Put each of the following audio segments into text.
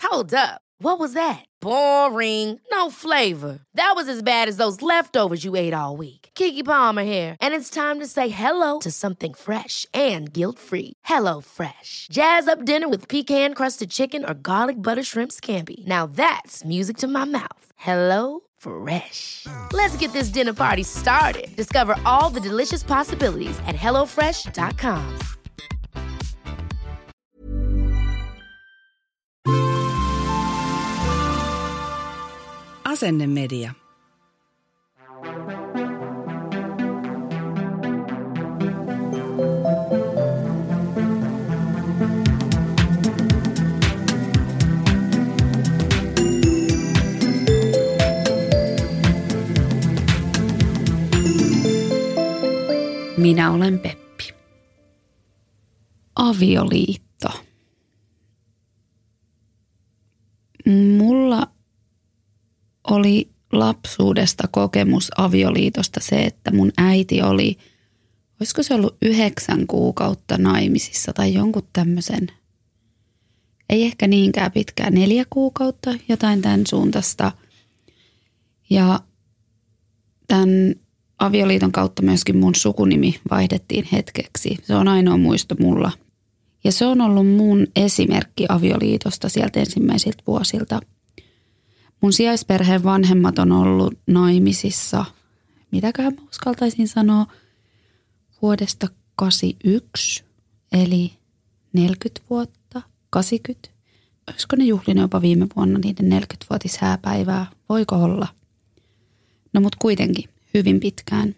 Hold up. What was that? Boring. No flavor. That was as bad as those leftovers you ate all week. Keke Palmer here, and it's time to say hello to something fresh and guilt-free. Hello Fresh. Jazz up dinner with pecan-crusted chicken or garlic butter shrimp scampi. Now that's music to my mouth. Hello Fresh. Let's get this dinner party started. Discover all the delicious possibilities at hellofresh.com. Asennemedia. Minä olen Peppi. Avioliitto. Mulla oli lapsuudesta kokemus avioliitosta se, että mun äiti oli, olisiko se ollut 9 kuukautta naimisissa tai jonkun tämmöisen, ei ehkä niinkään pitkään, 4 kuukautta, jotain tämän suuntaista. Ja tämän avioliiton kautta myöskin mun sukunimi vaihdettiin hetkeksi. Se on ainoa muisto mulla. Ja se on ollut mun esimerkki avioliitosta sieltä ensimmäisiltä vuosilta. Mun sijaisperheen vanhemmat on ollut naimisissa, mitäköhän mä uskaltaisin sanoa, vuodesta 81, eli 40 vuotta, 80. Olisiko ne juhlinut jopa viime vuonna niiden 40-vuotishääpäivää? Voiko olla? No mut kuitenkin hyvin pitkään.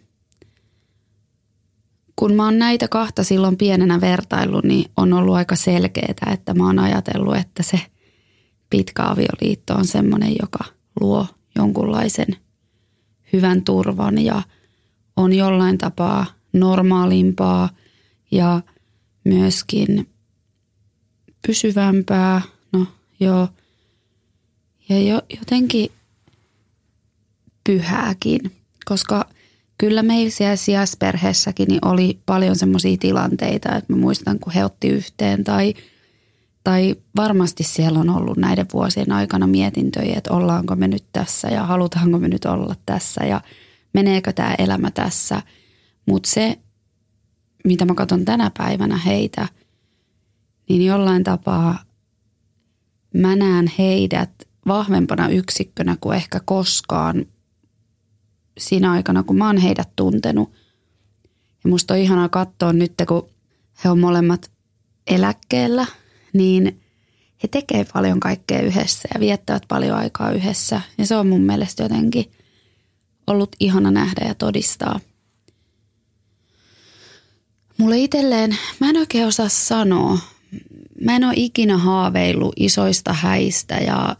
Kun mä oon näitä kahta silloin pienenä vertaillut, niin on ollut aika selkeää, että mä oon ajatellut, että se pitkä avioliitto on semmoinen, joka luo jonkunlaisen hyvän turvan ja on jollain tapaa normaalimpaa ja myöskin pysyvämpää. No joo. Ja jotenkin pyhääkin, koska kyllä meillä siellä sijaisperheessäkin niin oli paljon semmoisia tilanteita, että mä muistan, kun he otti yhteen tai varmasti siellä on ollut näiden vuosien aikana mietintöjä, että ollaanko me nyt tässä ja halutaanko me nyt olla tässä ja meneekö tämä elämä tässä. Mutta se, mitä mä katson tänä päivänä heitä, niin jollain tapaa mä näen heidät vahvempana yksikkönä kuin ehkä koskaan siinä aikana, kun mä oon heidät tuntenut. Ja musta on ihanaa katsoa nyt, kun he on molemmat eläkkeellä, niin he tekee paljon kaikkea yhdessä ja viettävät paljon aikaa yhdessä. Ja se on mun mielestä jotenkin ollut ihana nähdä ja todistaa. Mulle itselleen, mä en oikein osaa sanoa. Mä en ole ikinä haaveillut isoista häistä ja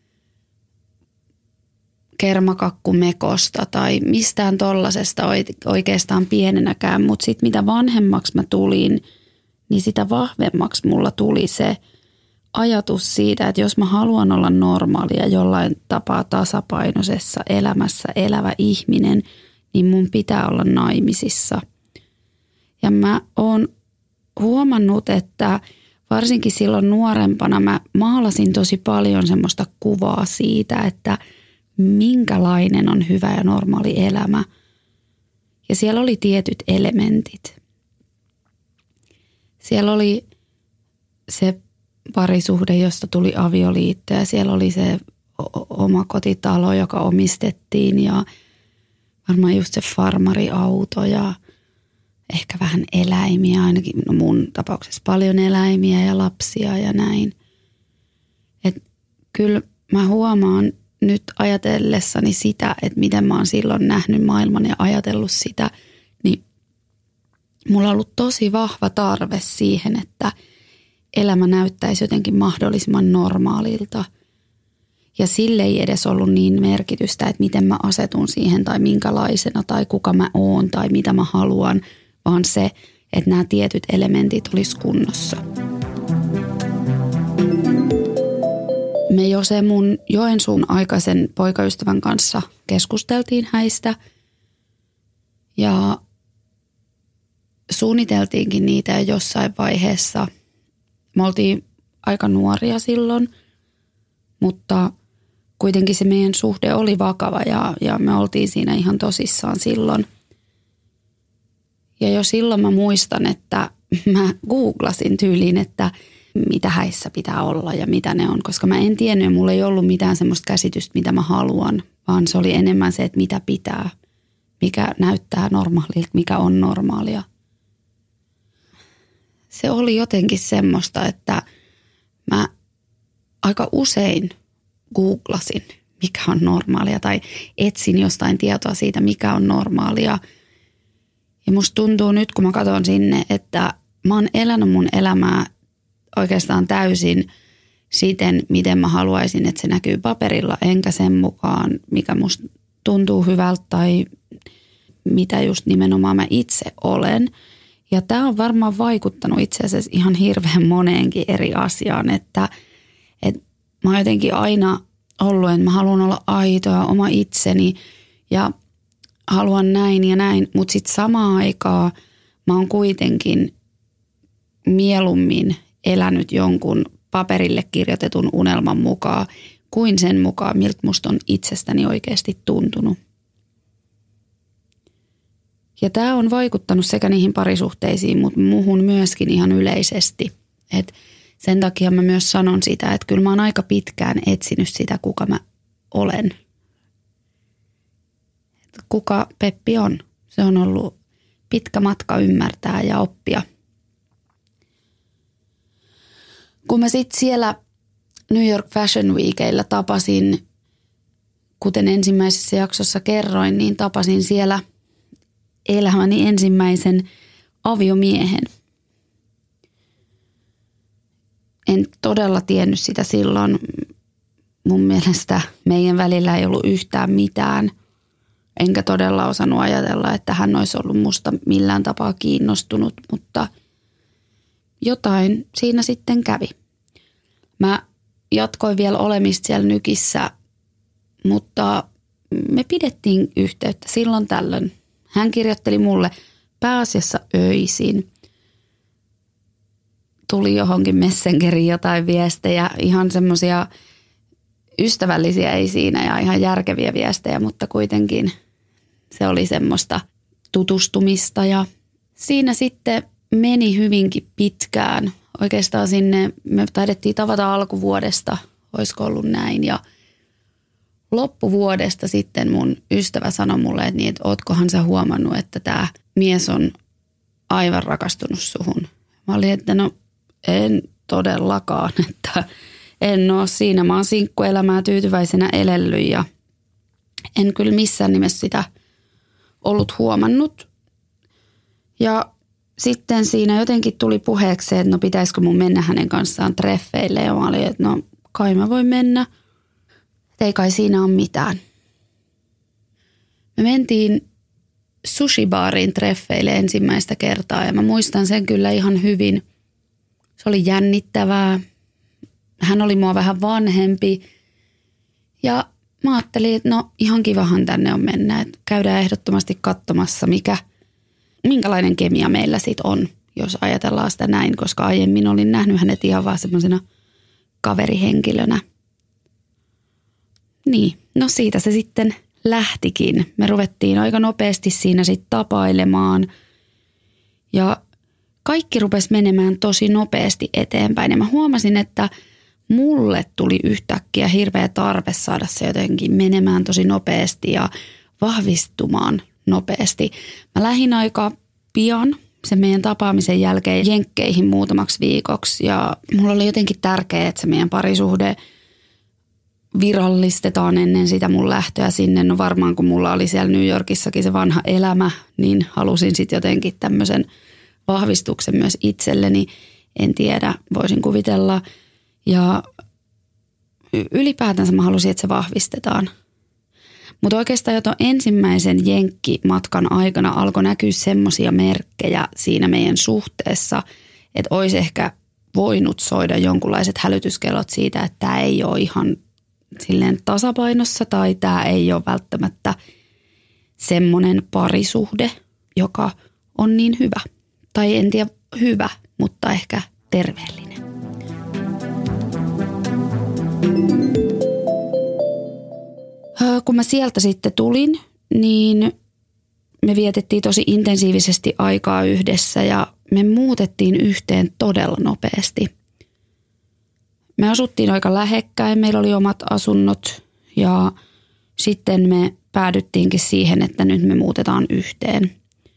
kermakakkumekosta tai mistään tollasesta oikeastaan pienenäkään. Mutta sitten mitä vanhemmaksi mä tulin, niin sitä vahvemmaksi mulla tuli se ajatus siitä, että jos mä haluan olla normaali ja jollain tapaa tasapainoisessa elämässä elävä ihminen, niin mun pitää olla naimisissa. Ja mä oon huomannut, että varsinkin silloin nuorempana mä maalasin tosi paljon semmoista kuvaa siitä, että minkälainen on hyvä ja normaali elämä. Ja siellä oli tietyt elementit. Siellä oli se parisuhde, josta tuli avioliitto ja siellä oli se oma kotitalo, joka omistettiin ja varmaan just se farmariauto ja ehkä vähän eläimiä, ainakin no mun tapauksessa paljon eläimiä ja lapsia ja näin. Et kyllä mä huomaan nyt ajatellessani sitä, että miten mä oon silloin nähnyt maailman ja ajatellut sitä, niin mulla on ollut tosi vahva tarve siihen, että elämä näyttäisi jotenkin mahdollisimman normaalilta. Ja sille ei edes ollut niin merkitystä, että miten mä asetun siihen tai minkälaisena tai kuka mä oon tai mitä mä haluan, vaan se, että nämä tietyt elementit olisi kunnossa. Me jo se mun Joensuun aikaisen poikaystävän kanssa keskusteltiin häistä ja suunniteltiinkin niitä jossain vaiheessa. Me oltiin aika nuoria silloin mutta kuitenkin se meidän suhde oli vakava ja me oltiin siinä ihan tosissaan silloin. Ja jo silloin mä muistan, että mä googlasin tyyliin, että mitä häissä pitää olla ja mitä ne on. Koska mä en tiennyt ja mulla ei ollut mitään semmoista käsitystä, mitä mä haluan. Vaan se oli enemmän se, että mitä pitää, mikä näyttää normaalilta, mikä on normaalia. Se oli jotenkin semmoista, että mä aika usein googlasin, mikä on normaalia. Tai etsin jostain tietoa siitä, mikä on normaalia. Ja musta tuntuu nyt, kun mä katson sinne, että mä oon elänyt mun elämää oikeastaan täysin siten, miten mä haluaisin, että se näkyy paperilla, enkä sen mukaan, mikä musta tuntuu hyvältä tai mitä just nimenomaan mä itse olen. Ja tää on varmaan vaikuttanut itse asiassa ihan hirveän moneenkin eri asiaan, että mä oon jotenkin aina ollut, että mä haluan olla aito ja oma itseni ja haluan näin ja näin, mutta sitten samaan aikaan mä oon kuitenkin mieluummin elänyt jonkun paperille kirjoitetun unelman mukaan kuin sen mukaan, miltä musta on itsestäni oikeasti tuntunut. Ja tämä on vaikuttanut sekä niihin parisuhteisiin, mutta muuhun myöskin ihan yleisesti. Et sen takia mä myös sanon sitä, että kyllä mä oon aika pitkään etsinyt sitä, kuka mä olen. Kuka Peppi on. Se on ollut pitkä matka ymmärtää ja oppia. Kun mä sitten siellä New York Fashion Weekillä tapasin, kuten ensimmäisessä jaksossa kerroin, niin tapasin siellä elämäni ensimmäisen aviomiehen. En todella tiennyt sitä silloin. Mun mielestä meidän välillä ei ollut yhtään mitään. Enkä todella osannut ajatella, että hän olisi ollut musta millään tapaa kiinnostunut, mutta jotain siinä sitten kävi. Mä jatkoin vielä olemista siellä Nykissä, mutta me pidettiin yhteyttä silloin tällöin. Hän kirjoitteli mulle pääasiassa öisin. Tuli johonkin Messengeriin jotain viestejä, ihan semmoisia ystävällisiä ei siinä ja ihan järkeviä viestejä, mutta kuitenkin se oli semmoista tutustumista ja siinä sitten meni hyvinkin pitkään. Oikeastaan sinne me taidettiin tavata alkuvuodesta, olisiko ollut näin ja loppuvuodesta sitten mun ystävä sanoi mulle, että, niin, että ootkohan sä huomannut, että tämä mies on aivan rakastunut suhun. Mä olin, että no en todellakaan, että en ole siinä. Mä oon sinkkuelämää tyytyväisenä elellyt ja en kyllä missään nimessä sitä ollut huomannut. Ja sitten siinä jotenkin tuli puheeksi, että no pitäisikö mun mennä hänen kanssaan treffeille. Ja mä olin, että no kai mä voin mennä. Ei kai siinä ole mitään. Me mentiin sushi-baariin treffeille ensimmäistä kertaa ja mä muistan sen kyllä ihan hyvin. Se oli jännittävää. Hän oli mua vähän vanhempi ja mä ajattelin, että no ihan kivahan tänne on mennä. Että käydään ehdottomasti katsomassa, minkälainen kemia meillä sitten on, jos ajatellaan sitä näin, koska aiemmin olin nähnyt hänet ihan vaan semmoisena kaverihenkilönä. Niin, no siitä se sitten lähtikin. Me ruvettiin aika nopeasti siinä sitten tapailemaan ja kaikki rupesi menemään tosi nopeasti eteenpäin. Ja mä huomasin, että mulle tuli yhtäkkiä hirveä tarve saada se jotenkin menemään tosi nopeasti ja vahvistumaan nopeasti. Mä lähdin aika pian sen meidän tapaamisen jälkeen jenkkeihin muutamaksi viikoksi ja mulla oli jotenkin tärkeää, että se meidän parisuhde virallistetaan ennen sitä mun lähtöä sinne. No varmaan kun mulla oli siellä New Yorkissakin se vanha elämä, niin halusin sitten jotenkin tämmöisen vahvistuksen myös itselleni. En tiedä, voisin kuvitella. Ja ylipäätänsä mä halusin, että se vahvistetaan. Mutta oikeastaan jo ensimmäisen jenkkimatkan aikana alkoi näkyä semmoisia merkkejä siinä meidän suhteessa, että olisi ehkä voinut soida jonkunlaiset hälytyskellot siitä, että tämä ei ole ihan silleen tasapainossa tai tämä ei ole välttämättä semmoinen parisuhde, joka on niin hyvä. Tai en tiedä hyvä, mutta ehkä terveellinen. Kun mä sieltä sitten tulin, niin me vietettiin tosi intensiivisesti aikaa yhdessä ja me muutettiin yhteen todella nopeasti. Me asuttiin aika lähekkäin, meillä oli omat asunnot ja sitten me päädyttiinkin siihen, että nyt me muutetaan yhteen.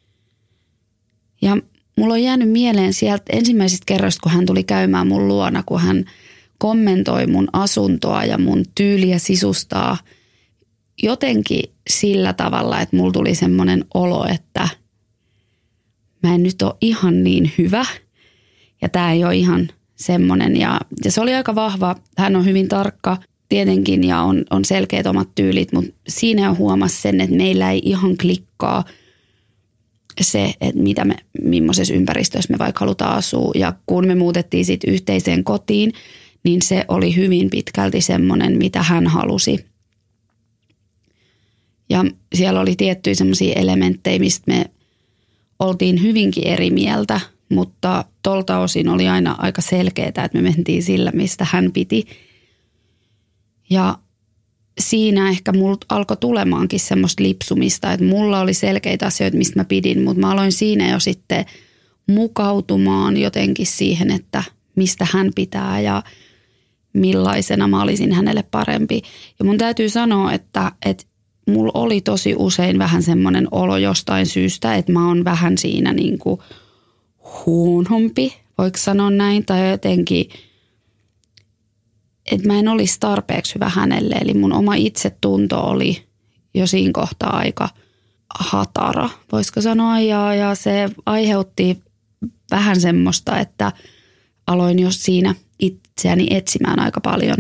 Ja mulla on jäänyt mieleen sieltä ensimmäisistä kerroista, kun hän tuli käymään mun luona, kun hän kommentoi mun asuntoa ja mun tyyliä sisustaa jotenkin sillä tavalla, että mulla tuli semmoinen olo, että mä en nyt ole ihan niin hyvä ja tää ei ole ihan semmoinen. Ja se oli aika vahva. Hän on hyvin tarkka tietenkin ja on selkeät omat tyylit, mutta siinä jo huomasi sen, että meillä ei ihan klikkaa se, että millaisessa ympäristössä me vaikka halutaan asua. Ja kun me muutettiin sitten yhteiseen kotiin, niin se oli hyvin pitkälti semmoinen, mitä hän halusi. Ja siellä oli tiettyjä semmoisia elementtejä, mistä me oltiin hyvinkin eri mieltä, mutta tolta osin oli aina aika selkeää, että me mentiin sillä, mistä hän piti. Ja siinä ehkä mulla alkoi tulemaankin semmoista lipsumista, että mulla oli selkeitä asioita, mistä mä pidin, mutta mä aloin siinä jo sitten mukautumaan jotenkin siihen, että mistä hän pitää ja millaisena mä olisin hänelle parempi. Ja mun täytyy sanoa, että mulla oli tosi usein vähän semmoinen olo jostain syystä, että mä oon vähän siinä niin kuin huonompi, voiko sanoa näin, tai jotenkin, että mä en olisi tarpeeksi hyvä hänelle. Eli mun oma itsetunto oli jo siinä kohtaa aika hatara, voisiko sanoa, ja se aiheutti vähän semmoista, että aloin jo siinä itseäni etsimään aika paljon.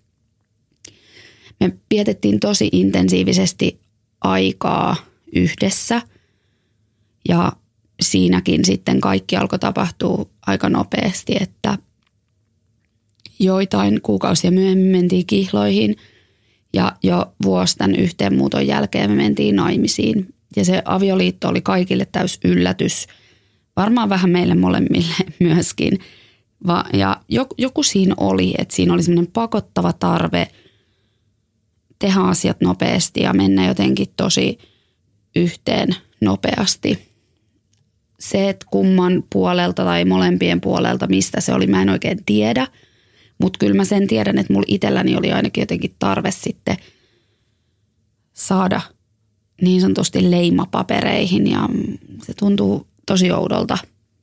Me vietettiin tosi intensiivisesti aikaa yhdessä ja siinäkin sitten kaikki alkoi tapahtua aika nopeasti, että joitain kuukausia myöhemmin mentiin kihloihin ja jo vuosi tämän yhteenmuuton jälkeen me mentiin naimisiin. Ja se avioliitto oli kaikille täys yllätys, varmaan vähän meille molemmille myöskin. Ja joku siinä oli, että siinä oli semmoinen pakottava tarve tehdä asiat nopeasti ja mennä jotenkin tosi yhteen nopeasti. Se, että kumman puolelta tai molempien puolelta, mistä se oli, mä en oikein tiedä. Mutta kyllä mä sen tiedän, että mulla itselläni oli ainakin jotenkin tarve sitten saada niin sanotusti leimapapereihin ja se tuntuu tosi oudolta.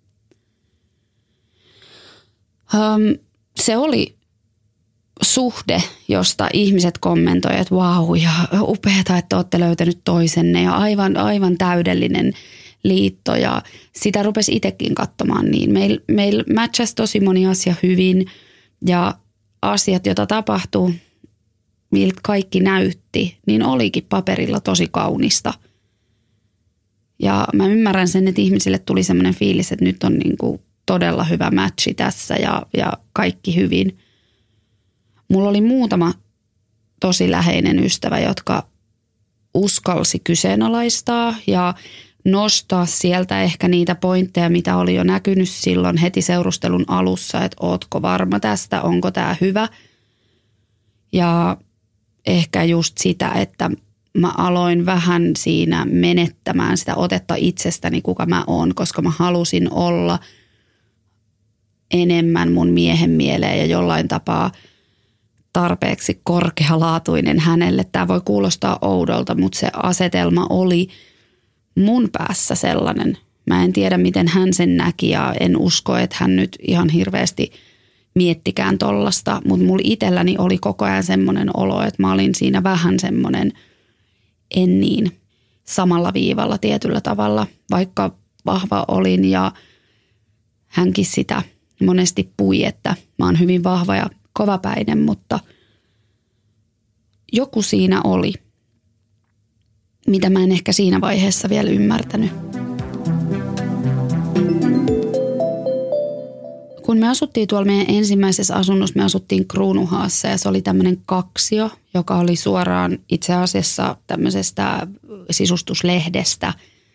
Se oli suhde, josta ihmiset kommentoivat, että vau ja upeata, että olette löytänyt toisenne ja aivan täydellinen liitto ja sitä rupesi itsekin katsomaan niin. Meillä matchasi tosi moni asia hyvin ja asiat, joita tapahtui, miltä kaikki näytti, niin olikin paperilla tosi kaunista. Ja mä ymmärrän sen, että ihmisille tuli semmoinen fiilis, että nyt on niin kuin todella hyvä matchi tässä ja kaikki hyvin. Mulla oli muutama tosi läheinen ystävä, jotka uskalsi kyseenalaistaa ja nostaa sieltä ehkä niitä pointteja, mitä oli jo näkynyt silloin heti seurustelun alussa, että ootko varma tästä, onko tämä hyvä. Ja ehkä just sitä, että mä aloin vähän siinä menettämään sitä otetta itsestäni, kuka mä oon, koska mä halusin olla enemmän mun miehen mieleen ja jollain tapaa tarpeeksi korkealaatuinen hänelle. Tämä voi kuulostaa oudolta, mutta se asetelma oli mun päässä sellainen. Mä en tiedä, miten hän sen näki ja en usko, että hän nyt ihan hirveästi miettikään tollasta. Mutta mulla itselläni oli koko ajan semmoinen olo, että mä olin siinä vähän semmoinen en niin samalla viivalla tietyllä tavalla. Vaikka vahva olin ja hänkin sitä monesti pui, että mä oon hyvin vahva ja kovapäinen, mutta joku siinä oli, mitä mä en ehkä siinä vaiheessa vielä ymmärtänyt. Kun me asuttiin tuolla meidän ensimmäisessä asunnossa, me asuttiin Kruunuhaassa ja se oli tämmöinen kaksio, joka oli suoraan itse asiassa tämmöisestä sisustuslehdestä.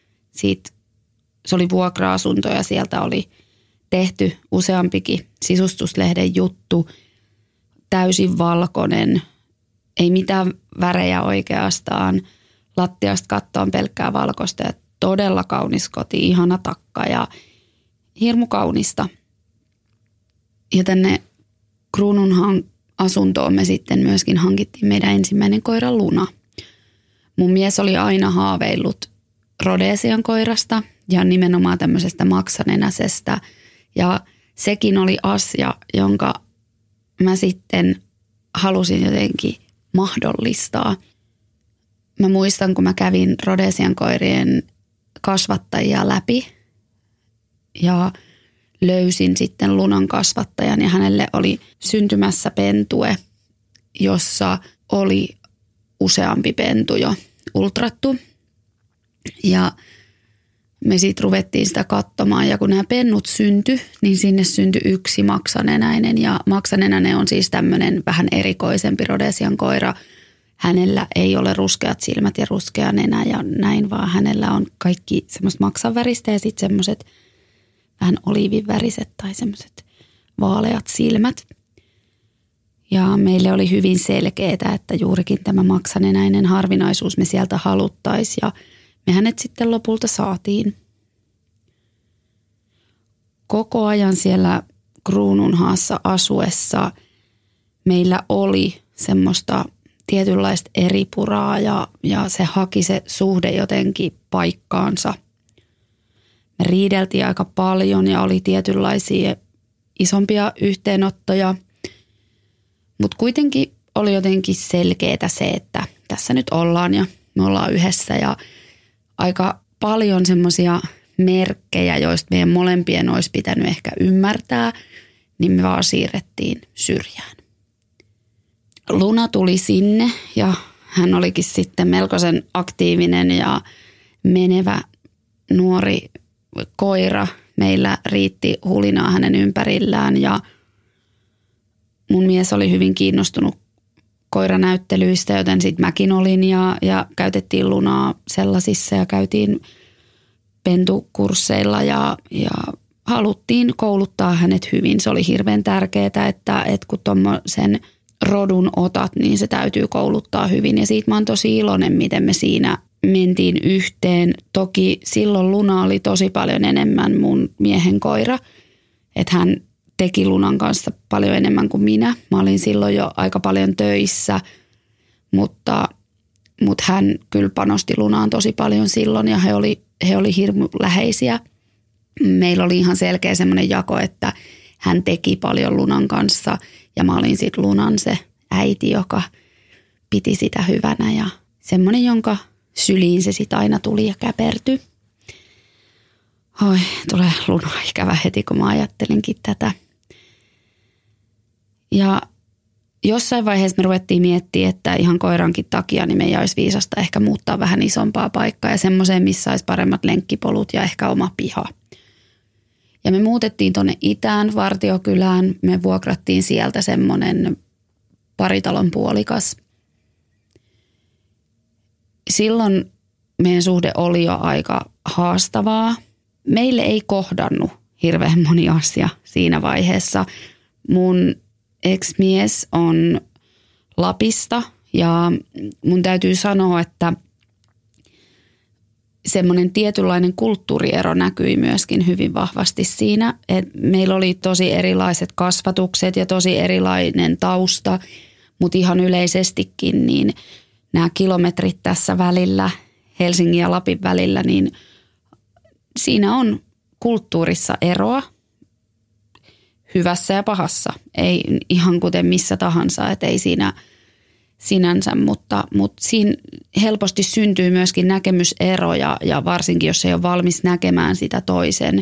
Se oli vuokra-asunto ja sieltä oli tehty useampikin sisustuslehden juttu, täysin valkoinen, Ei mitään värejä oikeastaan. Lattiasta kattoon pelkkää valkoista ja todella kaunis koti, ihana takka ja hirmu kaunista. Ja tänne Kruununhaan asuntoon me sitten myöskin hankittiin meidän ensimmäinen koira Luna. Mun mies oli aina haaveillut Rhodesian koirasta ja nimenomaan tämmöisestä maksanenäisestä. Ja sekin oli asia, jonka mä sitten halusin jotenkin mahdollistaa. Mä muistan, kun mä kävin Rhodesian koirien kasvattajia läpi ja löysin sitten Lunan kasvattajan ja hänelle oli syntymässä pentue, jossa oli useampi pentu jo ultrattu. Ja me sitten ruvettiin sitä katsomaan ja kun nämä pennut syntyi, niin sinne syntyi yksi maksanenäinen. Ja maksanenäinen on siis tämmöinen vähän erikoisempi Rhodesian koira. Hänellä ei ole ruskeat silmät ja ruskea nenä ja näin, vaan hänellä on kaikki semmoista maksanväristä ja sitten semmoiset vähän oliiviväriset tai semmoiset vaaleat silmät. Ja meille oli hyvin selkeää, että juurikin tämä maksanenäinen harvinaisuus me sieltä haluttaisiin ja me hänet sitten lopulta saatiin. Koko ajan siellä Kruununhaassa asuessa meillä oli semmoista tietynlaista eripuraa ja se haki se suhde jotenkin paikkaansa. Me riideltiin aika paljon ja oli tietynlaisia isompia yhteenottoja, mutta kuitenkin oli jotenkin selkeää se, että tässä nyt ollaan ja me ollaan yhdessä ja aika paljon semmoisia merkkejä, joista meidän molempien olisi pitänyt ehkä ymmärtää, niin me vaan siirrettiin syrjään. Luna tuli sinne ja hän olikin sitten melkoisen aktiivinen ja menevä nuori koira. Meillä riitti hulinaa hänen ympärillään ja mun mies oli hyvin kiinnostunut koiranäyttelyistä, joten sitten mäkin olin ja käytettiin Lunaa sellaisissa ja käytiin pentukursseilla ja haluttiin kouluttaa hänet hyvin. Se oli hirveän tärkeää, että kun tuommoisen rodun otat, niin se täytyy kouluttaa hyvin ja siitä mä oon tosi iloinen, miten me siinä mentiin yhteen. Toki silloin Luna oli tosi paljon enemmän mun miehen koira, että hän teki Lunan kanssa paljon enemmän kuin minä. Mä olin silloin jo aika paljon töissä, mutta hän kyllä panosti Lunaan tosi paljon silloin ja he oli hirmu läheisiä. Meillä oli ihan selkeä semmoinen jako, että hän teki paljon Lunan kanssa ja mä olin sitten Lunan se äiti, joka piti sitä hyvänä ja semmoinen, jonka syliin se sitten aina tuli ja käpertyi. Oi, tulee Luna ikävä heti, kun mä ajattelinkin tätä. Ja jossain vaiheessa me ruvettiin miettimään, että ihan koirankin takia niin meidän olisi viisasta ehkä muuttaa vähän isompaa paikkaa ja semmoiseen, missä olisi paremmat lenkkipolut ja ehkä oma piha. Ja me muutettiin tuonne itään, Vartiokylään. Me vuokrattiin sieltä semmoinen paritalon puolikas. Silloin meidän suhde oli jo aika haastavaa. Meille ei kohdannut hirveän moni asia siinä vaiheessa. Mun ex-mies on Lapista ja mun täytyy sanoa, että semmoinen tietynlainen kulttuuriero näkyi myöskin hyvin vahvasti siinä, että meillä oli tosi erilaiset kasvatukset ja tosi erilainen tausta, mutta ihan yleisestikin niin nämä kilometrit tässä välillä, Helsingin ja Lapin välillä, niin siinä on kulttuurissa eroa hyvässä ja pahassa. Ei ihan kuten missä tahansa, että ei siinä sinänsä, mutta siinä helposti syntyy myöskin näkemyseroja ja varsinkin, jos ei ole valmis näkemään sitä toisen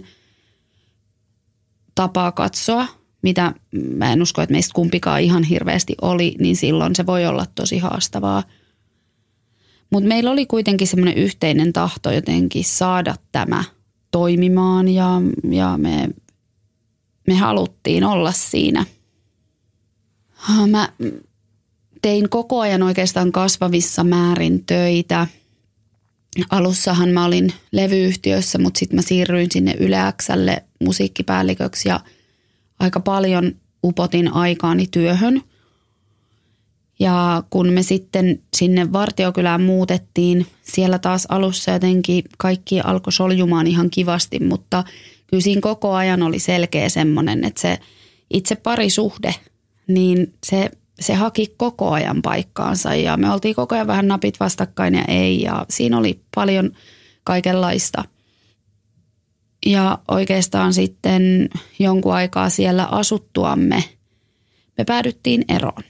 tapaa katsoa, mitä mä en usko, että meistä kumpikaan ihan hirveästi oli, niin silloin se voi olla tosi haastavaa. Mutta meillä oli kuitenkin semmoinen yhteinen tahto jotenkin saada tämä toimimaan ja me haluttiin olla siinä. Mä tein koko ajan oikeastaan kasvavissa määrin töitä. Alussahan mä olin levyyhtiössä, mutta sitten mä siirryin sinne Yle X:lle musiikkipäälliköksi ja aika paljon upotin aikaani työhön. Ja kun me sitten sinne Vartiokylään muutettiin, siellä taas alussa jotenkin kaikki alkoi soljumaan ihan kivasti, mutta kyllä siinä koko ajan oli selkeä semmoinen, että se itse parisuhde, niin se haki koko ajan paikkaansa ja me oltiin koko ajan vähän napit vastakkain ja ei ja siinä oli paljon kaikenlaista. Ja oikeastaan sitten jonkun aikaa siellä asuttuamme me päädyttiin eroon.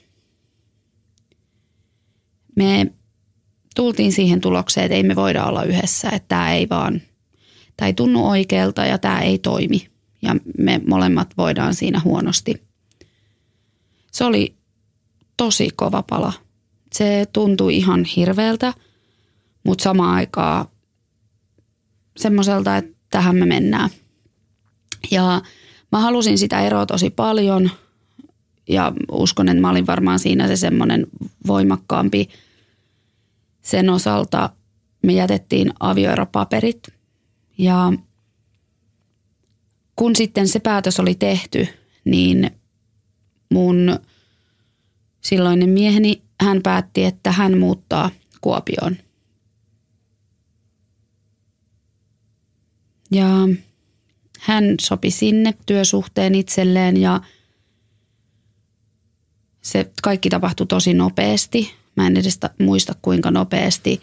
Me tultiin siihen tulokseen, että ei me voida olla yhdessä, että tämä ei tunnu oikealta ja tämä ei toimi. Ja me molemmat voidaan siinä huonosti. Se oli tosi kova pala. Se tuntui ihan hirveältä, mutta samaan aikaan semmoiselta, että tähän me mennään. Ja mä halusin sitä eroa tosi paljon ja uskon, että mä olin varmaan siinä se semmoinen voimakkaampi. Sen osalta me jätettiin avioeropaperit ja kun sitten se päätös oli tehty, niin mun silloinen mieheni, hän päätti, että hän muuttaa Kuopioon. Ja hän sopi sinne työsuhteen itselleen ja se kaikki tapahtui tosi nopeasti. Mä en edes muista kuinka nopeasti,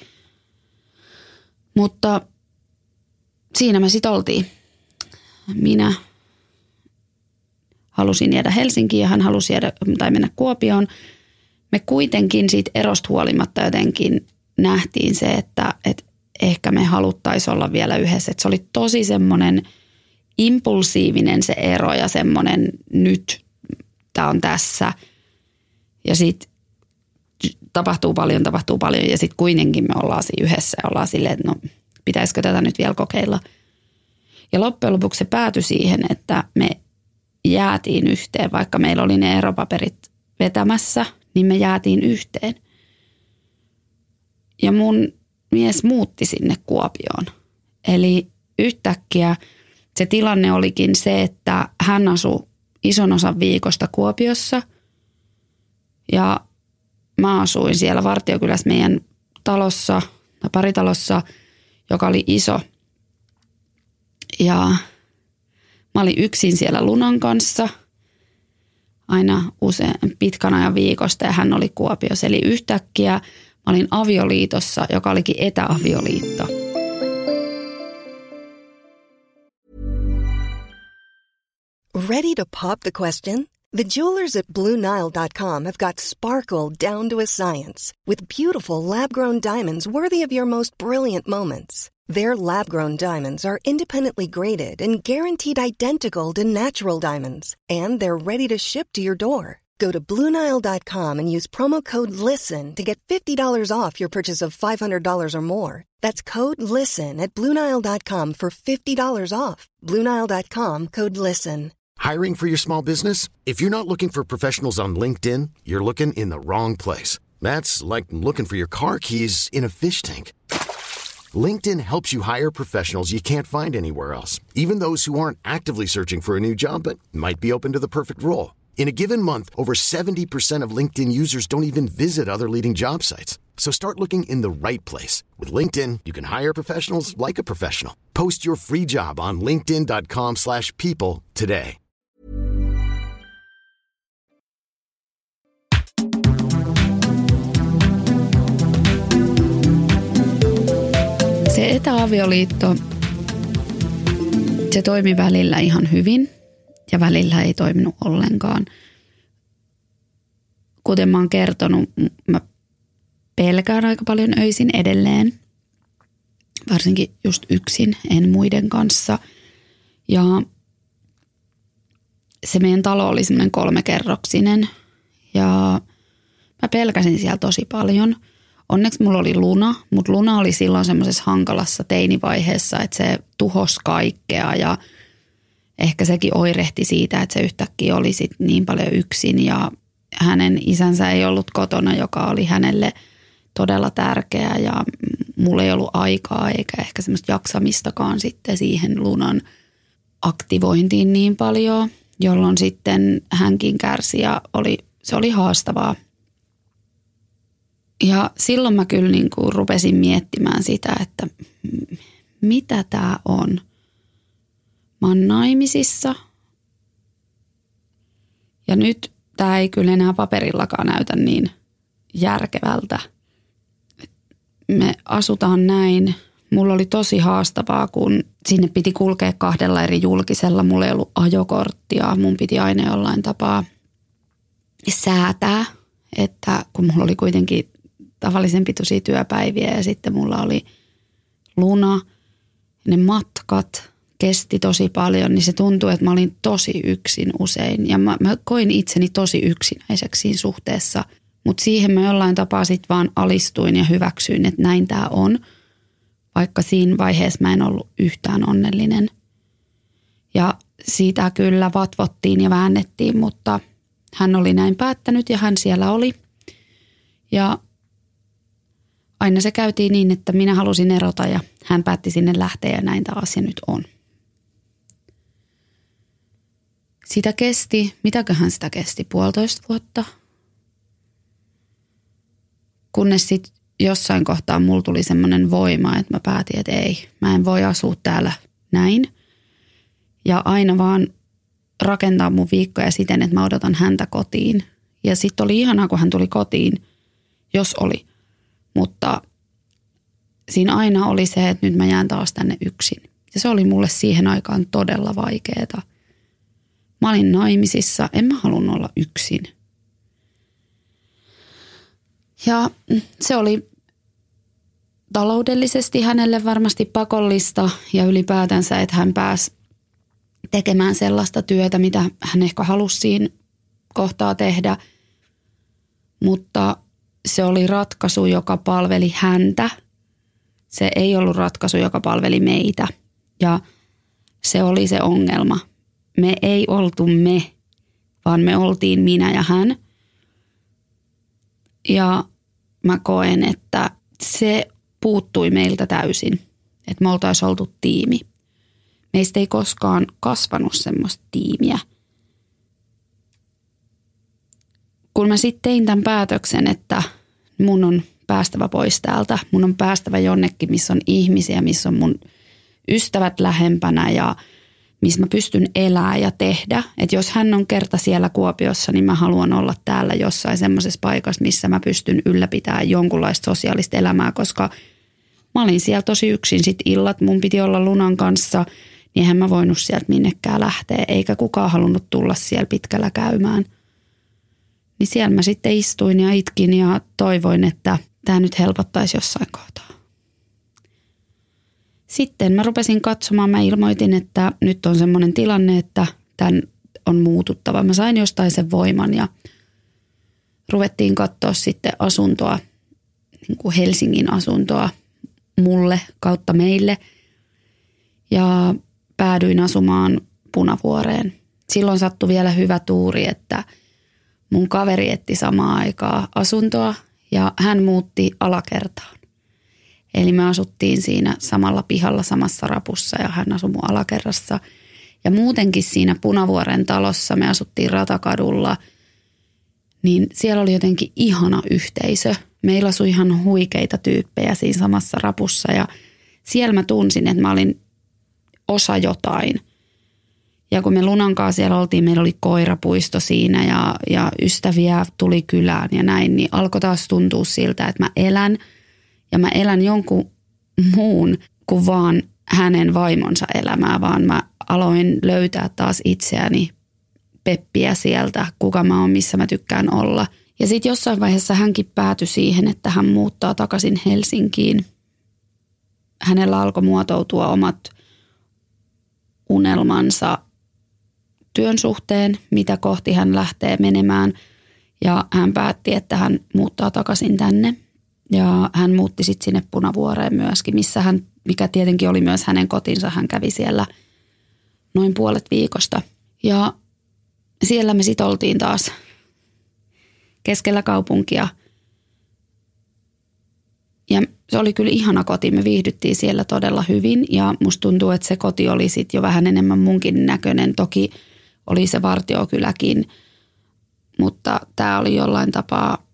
mutta siinä me sitten oltiin. Minä halusin jäädä Helsinkiin ja hän halusi mennä Kuopioon. Me kuitenkin siitä erosta huolimatta jotenkin nähtiin se, että ehkä me haluttaisiin olla vielä yhdessä. Että se oli tosi semmoinen impulsiivinen se ero ja semmoinen nyt tämä on tässä. Ja sitten tapahtuu paljon ja sitten kuitenkin me ollaan siinä yhdessä ja ollaan silleen, että no pitäisikö tätä nyt vielä kokeilla. Ja loppujen lopuksi se päätyi siihen, että me jäätiin yhteen, vaikka meillä oli ne eropaperit vetämässä, niin me jäätiin yhteen. Ja mun mies muutti sinne Kuopioon. Eli yhtäkkiä se tilanne olikin se, että hän asui ison osan viikosta Kuopiossa ja mä asuin siellä Vartiokylässä meidän talossa, paritalossa, joka oli iso. Ja mä olin yksin siellä Lunan kanssa aina usein pitkän ajan viikosta ja hän oli Kuopiossa. Eli yhtäkkiä mä olin avioliitossa, joka olikin etäavioliitto. Ready to pop the question? The jewelers at BlueNile.com have got sparkle down to a science with beautiful lab-grown diamonds worthy of your most brilliant moments. Their lab-grown diamonds are independently graded and guaranteed identical to natural diamonds, and they're ready to ship to your door. Go to BlueNile.com and use promo code LISTEN to get $50 off your purchase of $500 or more. That's code LISTEN at BlueNile.com for $50 off. BlueNile.com, code LISTEN. Hiring for your small business? If you're not looking for professionals on LinkedIn, you're looking in the wrong place. That's like looking for your car keys in a fish tank. LinkedIn helps you hire professionals you can't find anywhere else, even those who aren't actively searching for a new job but might be open to the perfect role. In a given month, over 70% of LinkedIn users don't even visit other leading job sites. So start looking in the right place. With LinkedIn, you can hire professionals like a professional. Post your free job on linkedin.com/people today. Se etäavioliitto, se toimi välillä ihan hyvin ja välillä ei toiminut ollenkaan. Kuten mä oon kertonut, mä pelkään aika paljon öisin edelleen, varsinkin just yksin, en muiden kanssa. Ja se meidän talo oli semmoinen 3-kerroksinen ja mä pelkäsin siellä tosi paljon. Onneksi mulla oli Luna, mutta Luna oli silloin semmoisessa hankalassa teinivaiheessa, että se tuhosi kaikkea ja ehkä sekin oirehti siitä, että se yhtäkkiä oli sit niin paljon yksin ja hänen isänsä ei ollut kotona, joka oli hänelle todella tärkeä ja mulla ei ollut aikaa eikä ehkä semmoista jaksamistakaan sitten siihen Lunan aktivointiin niin paljon, jolloin sitten hänkin kärsi ja se oli haastavaa. Ja silloin mä kyllä niin kuin rupesin miettimään sitä, että mitä tää on. Mä oon naimisissa ja nyt tää ei kyllä enää paperillakaan näytä niin järkevältä. Me asutaan näin. Mulla oli tosi haastavaa, kun sinne piti kulkea 2 eri julkisella. Mulla ei ollut ajokorttia. Mun piti aina jollain tapaa säätää, että kun mulla oli kuitenkin tavallisen pituisia työpäiviä ja sitten mulla oli luna. Ne matkat kesti tosi paljon, niin se tuntui, että mä olin tosi yksin usein. Ja mä koin itseni tosi yksinäiseksi siinä suhteessa. Mutta siihen mä jollain tapaa sitten vaan alistuin ja hyväksyin, että näin tää on. Vaikka siinä vaiheessa mä en ollut yhtään onnellinen. Ja siitä kyllä vatvottiin ja väännettiin, mutta hän oli näin päättänyt ja hän siellä oli. Ja aina se käytiin niin, että minä halusin erota ja hän päätti sinne lähteä ja näin tämä asia nyt on. Sitä kesti, mitäköhän sitä kesti, 1,5 vuotta. Kunnes sitten jossain kohtaa mulla tuli semmoinen voima, että mä päätin, että ei, mä en voi asua täällä näin. Ja aina vaan rakentaa mun viikkoja siten, että mä odotan häntä kotiin. Ja sitten oli ihanaa, kun hän tuli kotiin, jos oli. Mutta siinä aina oli se, että nyt mä jään taas tänne yksin. Ja se oli mulle siihen aikaan todella vaikeeta. Mä olin naimisissa, en mä halunnut olla yksin. Ja se oli taloudellisesti hänelle varmasti pakollista ja ylipäätänsä, että hän pääsi tekemään sellaista työtä, mitä hän ehkä halusi siinä kohtaa tehdä. Mutta se oli ratkaisu, joka palveli häntä. Se ei ollut ratkaisu, joka palveli meitä. Ja se oli se ongelma. Me ei oltu me, vaan me oltiin minä ja hän. Ja mä koen, että se puuttui meiltä täysin, että me oltaisiin oltu tiimi. Meistä ei koskaan kasvanut semmoista tiimiä. Kun mä sitten tein tämän päätöksen, että mun on päästävä pois täältä, mun on päästävä jonnekin, missä on ihmisiä, missä on mun ystävät lähempänä ja missä mä pystyn elämään ja tehdä. Että jos hän on kerta siellä Kuopiossa, niin mä haluan olla täällä jossain semmoisessa paikassa, missä mä pystyn ylläpitämään jonkunlaista sosiaalista elämää, koska mä olin siellä tosi yksin sit illat. Mun piti olla Lunan kanssa, niin eihän mä voinut sieltä minnekään lähteä, eikä kukaan halunnut tulla siellä pitkällä käymään. Niin siellä mä sitten istuin ja itkin ja toivoin, että tämä nyt helpottaisi jossain kohtaa. Sitten mä rupesin katsomaan, mä ilmoitin, että nyt on semmoinen tilanne, että tämän on muututtava. Mä sain jostain sen voiman ja ruvettiin katsoa sitten asuntoa, niin kuin Helsingin asuntoa mulle kautta meille. Ja päädyin asumaan Punavuoreen. Silloin sattui vielä hyvä tuuri, että mun kaveri etti samaan aikaan asuntoa ja hän muutti alakertaan. Eli me asuttiin siinä samalla pihalla samassa rapussa ja hän asui mun alakerrassa. Ja muutenkin siinä Punavuoren talossa me asuttiin Ratakadulla, niin siellä oli jotenkin ihana yhteisö. Meillä asui ihan huikeita tyyppejä siinä samassa rapussa ja siellä mä tunsin, että mä olin osa jotain. Ja kun me Lunankaan siellä oltiin, meillä oli koirapuisto siinä ja ystäviä tuli kylään ja näin, niin alkoi taas tuntua siltä, että mä elän. Ja mä elän jonkun muun kuin vaan hänen vaimonsa elämää, vaan mä aloin löytää taas itseäni, peppiä sieltä, kuka mä oon, missä mä tykkään olla. Ja sitten jossain vaiheessa hänkin päätyi siihen, että hän muuttaa takaisin Helsinkiin. Hänellä alkoi muotoutua omat unelmansa työn suhteen, mitä kohti hän lähtee menemään. Ja hän päätti, että hän muuttaa takaisin tänne. Ja hän muutti sitten sinne Punavuoreen myöskin, mikä tietenkin oli myös hänen kotinsa. Hän kävi siellä noin puolet viikosta. Ja siellä me sitten oltiin taas keskellä kaupunkia. Ja se oli kyllä ihana koti. Me viihdyttiin siellä todella hyvin ja musta tuntuu, että se koti oli sitten jo vähän enemmän munkin näköinen. Toki oli se Vartiokyläkin, mutta tämä oli jollain tapaa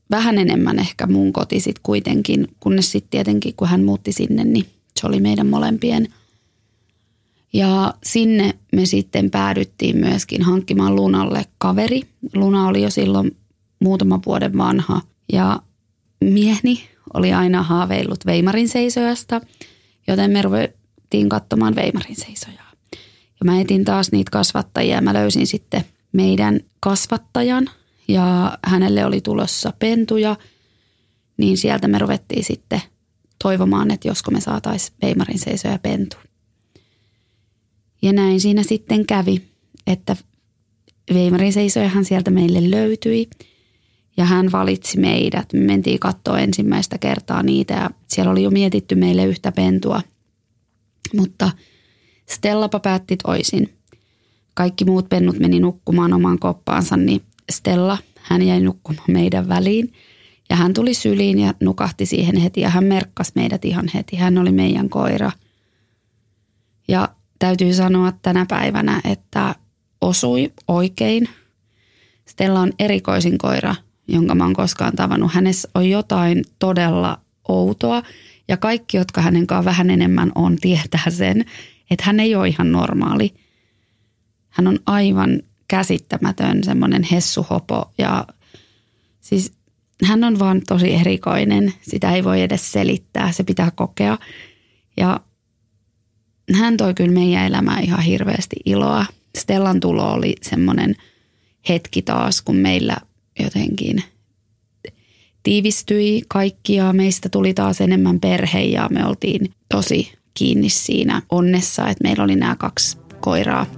vähän enemmän ehkä mun koti sitten kuitenkin, kunnes sitten tietenkin kun hän muutti sinne, niin se oli meidän molempien. Ja sinne me sitten päädyttiin myöskin hankkimaan Lunalle kaveri. Luna oli jo silloin muutaman vuoden vanha ja mieheni oli aina haaveillut Weimarin seisojasta, joten me ruvettiin katsomaan Weimarin seisojaa. Ja mä etin taas niitä kasvattajia. Mä löysin sitten meidän kasvattajan ja hänelle oli tulossa pentuja, niin sieltä me ruvettiin sitten toivomaan, että josko me saataisiin Weimarin seisoja pentu. Ja näin siinä sitten kävi, että Weimarin seisojahan sieltä meille löytyi ja hän valitsi meidät. Me mentiin katsoa ensimmäistä kertaa niitä ja siellä oli jo mietitty meille yhtä pentua, mutta Stellapa päätti toisin. Kaikki muut pennut meni nukkumaan omaan koppaansa, niin Stella, hän jäi nukkumaan meidän väliin. Ja hän tuli syliin ja nukahti siihen heti ja hän merkkasi meidät ihan heti. Hän oli meidän koira. Ja täytyy sanoa tänä päivänä, että osui oikein. Stella on erikoisin koira, jonka mä oon koskaan tavannut. Hänessä on jotain todella outoa ja kaikki, jotka hänen kanssaan vähän enemmän on, tietää sen, että hän ei ole ihan normaali. Hän on aivan käsittämätön, semmoinen hessuhopo ja siis hän on vaan tosi erikoinen. Sitä ei voi edes selittää, se pitää kokea. Ja hän toi kyllä meidän elämään ihan hirveästi iloa. Stellan tulo oli semmoinen hetki taas, kun meillä jotenkin tiivistyi kaikki ja meistä tuli taas enemmän perhe ja me oltiin tosi kiinni siinä onnessa, että meillä oli nämä 2 koiraa.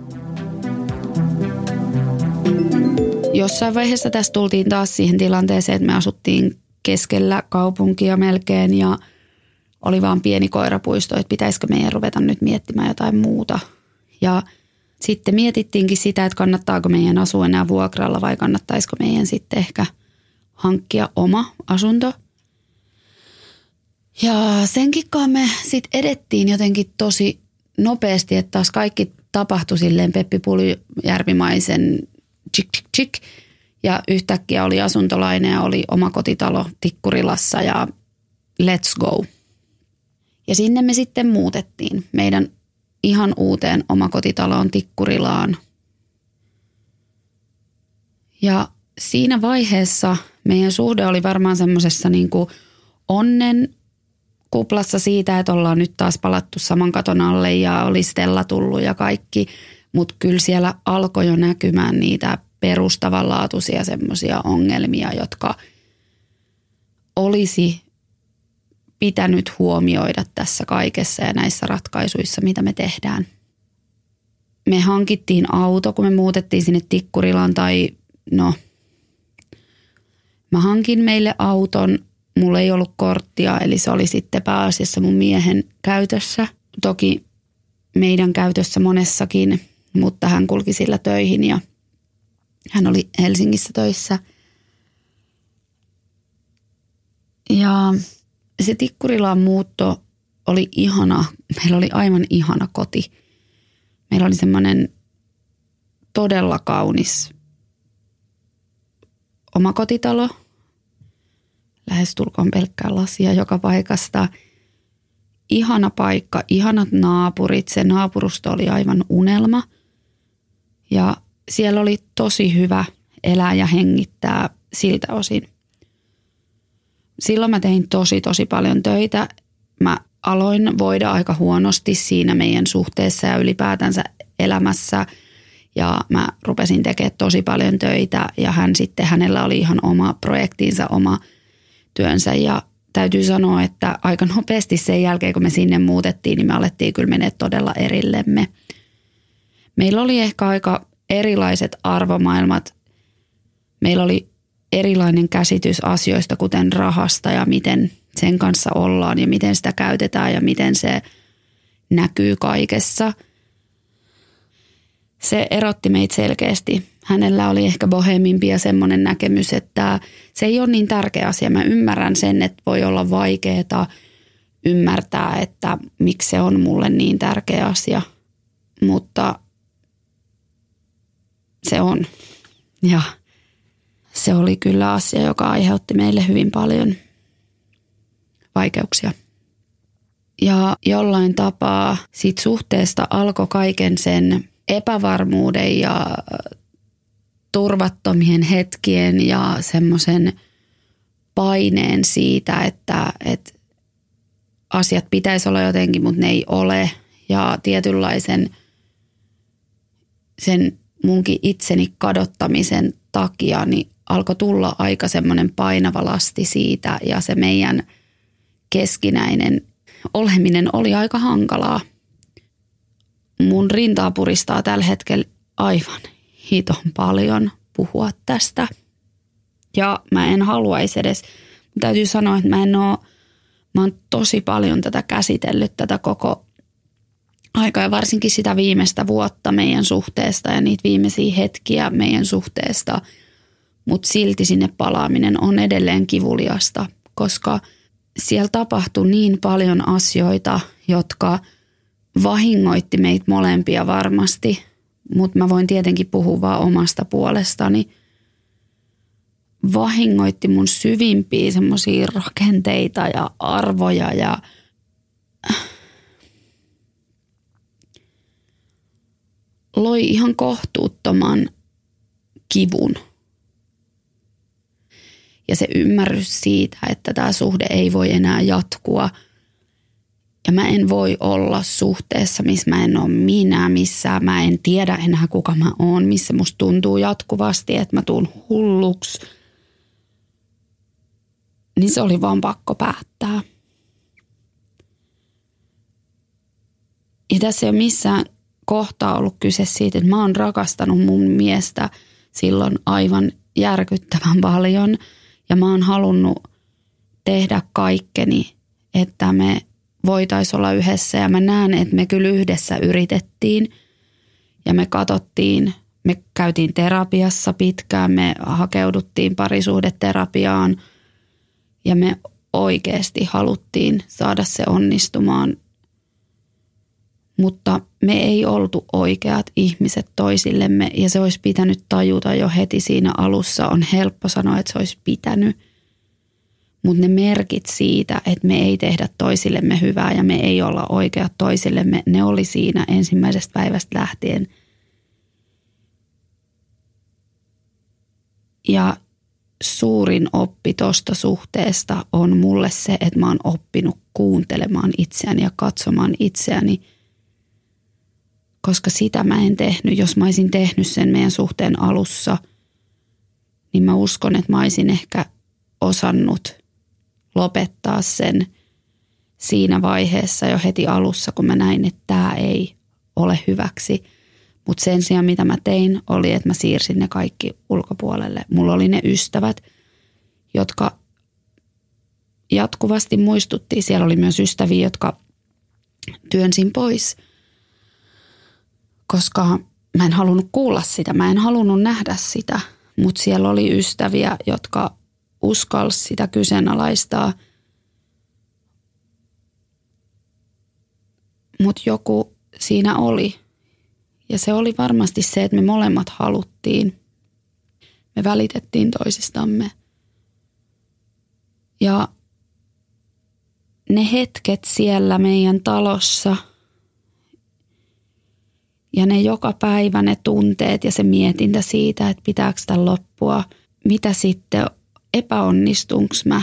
Jossain vaiheessa tässä tultiin taas siihen tilanteeseen, että me asuttiin keskellä kaupunkia melkein ja oli vaan pieni koirapuisto, että pitäisikö meidän ruveta nyt miettimään jotain muuta. Ja sitten mietittiinkin sitä, että kannattaako meidän asua enää vuokralla vai kannattaisiko meidän sitten ehkä hankkia oma asunto. Ja senkin me sitten edettiin jotenkin tosi nopeasti, että taas kaikki tapahtui silleen Peppi Puljärvimaisen chik chik chik. Ja yhtäkkiä oli asuntolainen ja oli oma kotitalo Tikkurilassa ja let's go. Ja sinne me sitten muutettiin meidän ihan uuteen omakotitaloon Tikkurilaan. Ja siinä vaiheessa meidän suhde oli varmaan semmoisessa niin kuin onnen kuplassa siitä, että ollaan nyt taas palattu saman katon alle ja oli Stella tullut ja kaikki. Mutta kyllä siellä alkoi jo näkymään niitä perustavanlaatuisia semmoisia ongelmia, jotka olisi pitänyt huomioida tässä kaikessa ja näissä ratkaisuissa, mitä me tehdään. Me hankittiin auto, kun me muutettiin sinne Tikkurilaan mä hankin meille auton. Mulla ei ollut korttia, eli se oli sitten pääasiassa mun miehen käytössä. Toki meidän käytössä monessakin, mutta hän kulki sillä töihin ja hän oli Helsingissä töissä. Ja se Tikkurilaan muutto oli ihana. Meillä oli aivan ihana koti. Meillä oli semmoinen todella kaunis omakotitalo. Lähestulkoon pelkkää lasia joka paikasta. Ihana paikka, ihanat naapurit. Se naapurusto oli aivan unelma. Ja siellä oli tosi hyvä elää ja hengittää siltä osin. Silloin mä tein tosi paljon töitä. Mä aloin voida aika huonosti siinä meidän suhteessa ja ylipäätänsä elämässä. Ja mä rupesin tekemään tosi paljon töitä ja hänellä oli ihan oma projektinsa, oma työnsä. Ja täytyy sanoa, että aika nopeasti sen jälkeen, kun me sinne muutettiin, niin me alettiin kyllä mennä todella erillemme. Meillä oli ehkä aika erilaiset arvomaailmat. Meillä oli erilainen käsitys asioista, kuten rahasta ja miten sen kanssa ollaan ja miten sitä käytetään ja miten se näkyy kaikessa. Se erotti meitä selkeästi. Hänellä oli ehkä bohemimpi ja semmoinen näkemys, että se ei ole niin tärkeä asia. Mä ymmärrän sen, että voi olla vaikeaa ymmärtää, että miksi se on mulle niin tärkeä asia, mutta se on. Ja se oli kyllä asia, joka aiheutti meille hyvin paljon vaikeuksia. Ja jollain tapaa siitä suhteesta alkoi kaiken sen epävarmuuden ja turvattomien hetkien ja semmoisen paineen siitä, että asiat pitäisi olla jotenkin, mutta ne ei ole. Ja tietynlaisen sen munkin itseni kadottamisen takia niin alkoi tulla aika semmoinen painava lasti siitä ja se meidän keskinäinen oleminen oli aika hankalaa. Mun rintaa puristaa tällä hetkellä aivan hiton paljon puhua tästä. Ja mä en haluaisi edes, täytyy sanoa, että mä oon tosi paljon tätä käsitellyt, tätä koko aikaa ja varsinkin sitä viimeistä vuotta meidän suhteesta ja niitä viimeisiä hetkiä meidän suhteesta. Mutta silti sinne palaaminen on edelleen kivuliasta, koska siellä tapahtui niin paljon asioita, jotka vahingoitti meitä molempia varmasti, mutta mä voin tietenkin puhua vaan omasta puolestani. Vahingoitti mun syvimpiä semmoisia rakenteita ja arvoja ja loi ihan kohtuuttoman kivun. Ja se ymmärrys siitä, että tämä suhde ei voi enää jatkua. Ja mä en voi olla suhteessa, missä mä en ole minä, missä mä en tiedä enää kuka mä oon, missä musta tuntuu jatkuvasti, että mä tuun hulluksi. Niin se oli vaan pakko päättää. Ja tässä ei ole missään kohtaa ollut kyse siitä, että mä oon rakastanut mun miestä silloin aivan järkyttävän paljon. Ja mä oon halunnut tehdä kaikkeni, että me voitaisiin olla yhdessä. Ja mä näen, että me kyllä yhdessä yritettiin ja me katsottiin, me käytiin terapiassa pitkään, me hakeuduttiin parisuhdeterapiaan ja me oikeasti haluttiin saada se onnistumaan. Mutta me ei oltu oikeat ihmiset toisillemme ja se olisi pitänyt tajuta jo heti siinä alussa. On helppo sanoa, että se olisi pitänyt, mutta ne merkit siitä, että me ei tehdä toisillemme hyvää ja me ei olla oikeat toisillemme, ne oli siinä ensimmäisestä päivästä lähtien. Ja suurin oppi tuosta suhteesta on mulle se, että mä oon oppinut kuuntelemaan itseäni ja katsomaan itseäni. Koska sitä mä en tehnyt. Jos mä olisin tehnyt sen meidän suhteen alussa, niin mä uskon, että mä olisin ehkä osannut lopettaa sen siinä vaiheessa jo heti alussa, kun mä näin, että tämä ei ole hyväksi. Mutta sen sijaan, mitä mä tein, oli, että mä siirsin ne kaikki ulkopuolelle. Mulla oli ne ystävät, jotka jatkuvasti muistuttiin. Siellä oli myös ystäviä, jotka työnsin pois. Koska mä en halunnut kuulla sitä, mä en halunnut nähdä sitä, mutta siellä oli ystäviä, jotka uskalsi sitä kyseenalaistaa. Mutta joku siinä oli ja se oli varmasti se, että me molemmat haluttiin. Me välitettiin toisistamme ja ne hetket siellä meidän talossa ja ne joka päivä ne tunteet ja se mietintä siitä, että pitääkö sitä loppua. Mitä sitten, epäonnistunko mä?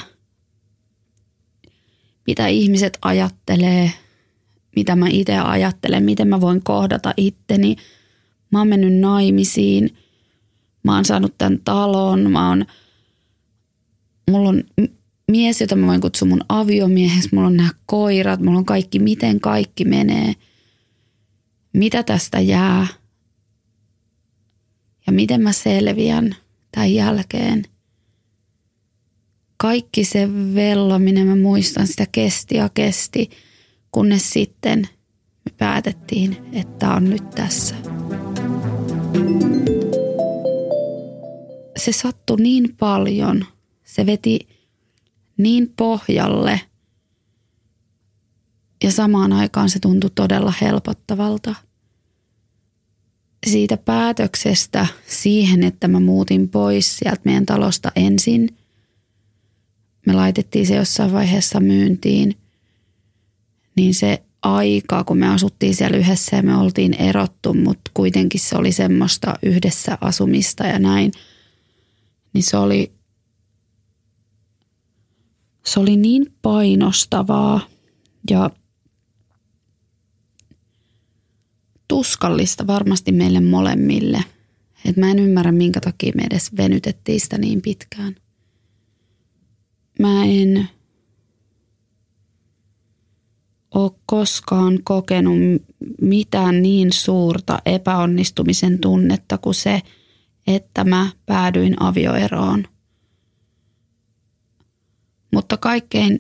Mitä ihmiset ajattelee? Mitä mä itse ajattelen? Miten mä voin kohdata itteni? Mä oon mennyt naimisiin. Mä oon saanut tämän talon. Mulla on mies, jota mä voin kutsua mun aviomieheksi. Mulla on nämä koirat. Mulla on kaikki, miten kaikki menee. Mitä tästä jää ja miten mä selviän tämän jälkeen. Kaikki se vellominen, mä muistan, sitä kesti, kunnes sitten me päätettiin, että tää on nyt tässä. Se sattui niin paljon, se veti niin pohjalle ja samaan aikaan se tuntui todella helpottavalta. siitä päätöksestä siihen, että mä muutin pois sieltä meidän talosta ensin. Me laitettiin se jossain vaiheessa myyntiin. Niin se aika, kun me asuttiin siellä yhdessä ja me oltiin erottu, mutta kuitenkin se oli semmoista yhdessä asumista ja näin. Niin se oli niin painostavaa ja tuskallista varmasti meille molemmille. Että mä en ymmärrä, minkä takia me edes venytettiin sitä niin pitkään. Mä en ole koskaan kokenut mitään niin suurta epäonnistumisen tunnetta kuin se, että mä päädyin avioeroon. Mutta kaikkein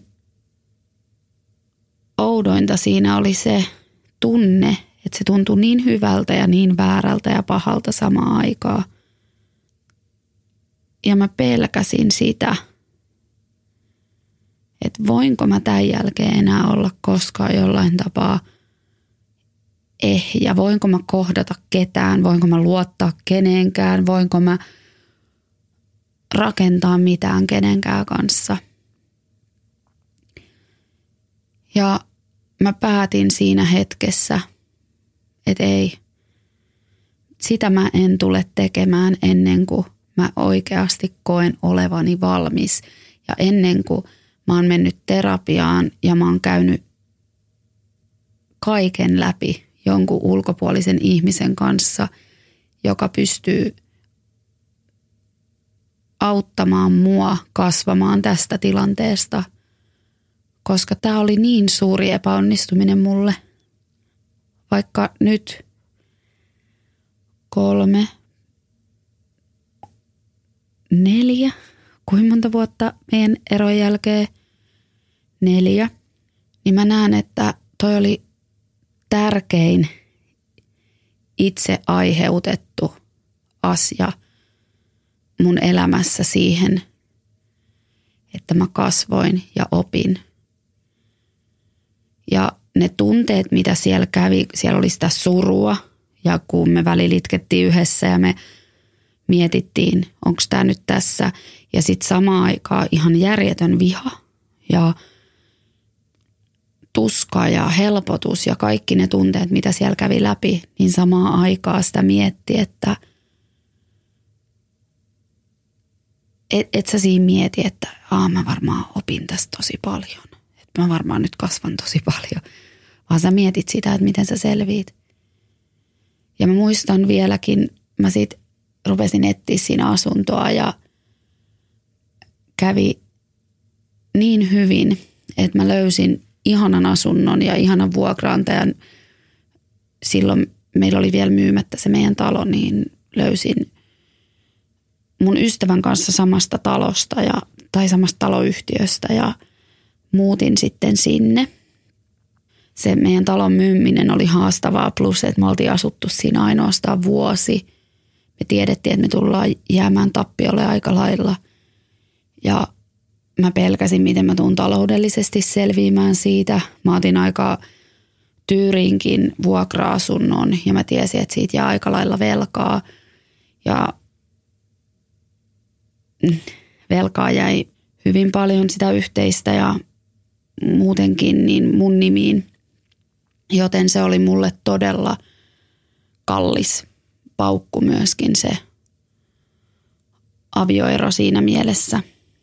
oudointa siinä oli se tunne, että se tuntui niin hyvältä ja niin väärältä ja pahalta samaan aikaan. Ja mä pelkäsin sitä, että voinko mä tämän jälkeen enää olla koskaan jollain tapaa ehjä, voinko mä kohdata ketään, voinko mä luottaa kenenkään, voinko mä rakentaa mitään kenenkään kanssa. Ja mä päätin siinä hetkessä, että ei, sitä mä en tule tekemään ennen kuin mä oikeasti koen olevani valmis. Ja ennen kuin mä oon mennyt terapiaan ja mä oon käynyt kaiken läpi jonkun ulkopuolisen ihmisen kanssa, joka pystyy auttamaan mua kasvamaan tästä tilanteesta, koska tämä oli niin suuri epäonnistuminen mulle. Vaikka nyt 3, 4, kuinka monta vuotta meidän eron jälkeen 4, niin mä näen, että toi oli tärkein itse aiheutettu asia mun elämässä siihen, että mä kasvoin ja opin. Ja ne tunteet, mitä siellä kävi, siellä oli sitä surua ja kun me välillä itkettiin yhdessä ja me mietittiin, onko tämä nyt tässä. Ja sitten samaan aikaan ihan järjetön viha ja tuska ja helpotus ja kaikki ne tunteet, mitä siellä kävi läpi, niin samaan aikaan sitä mietti, että et sä siinä mieti, että mä varmaan opin tästä tosi paljon. Että mä varmaan nyt kasvan tosi paljon. Vaan sä mietit sitä, että miten sä selviit. Ja mä muistan vieläkin, mä sit rupesin etsiä siinä asuntoa ja kävi niin hyvin, että mä löysin ihanan asunnon ja ihanan vuokraantajan. Silloin meillä oli vielä myymättä se meidän talo, niin löysin mun ystävän kanssa samasta talosta tai samasta taloyhtiöstä ja muutin sitten sinne. Se meidän talon myyminen oli haastavaa plus, että me oltiin asuttu siinä ainoastaan vuosi. Me tiedettiin, että me tullaan jäämään tappiolle aika lailla ja mä pelkäsin, miten mä tuun taloudellisesti selviämään siitä. Mä otin aika tyyriinkin vuokra-asunnon ja mä tiesin, että siitä jää aika lailla velkaa. Ja velkaa jäi hyvin paljon sitä yhteistä ja muutenkin niin mun nimiin. Joten se oli mulle todella kallis paukku myöskin se avioero siinä mielessä.